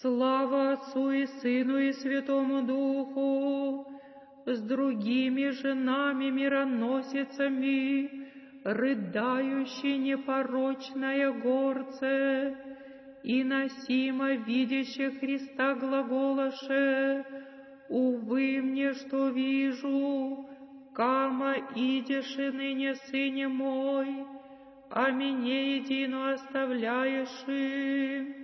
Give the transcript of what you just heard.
Слава Отцу и Сыну и Святому Духу, с другими женами мироносицами, рыдающей непорочная горце, и носимо видяще Христа глаголаше: «Увы мне, что вижу, кама идеши ныне, Сыне мой, а меня едино оставляеши».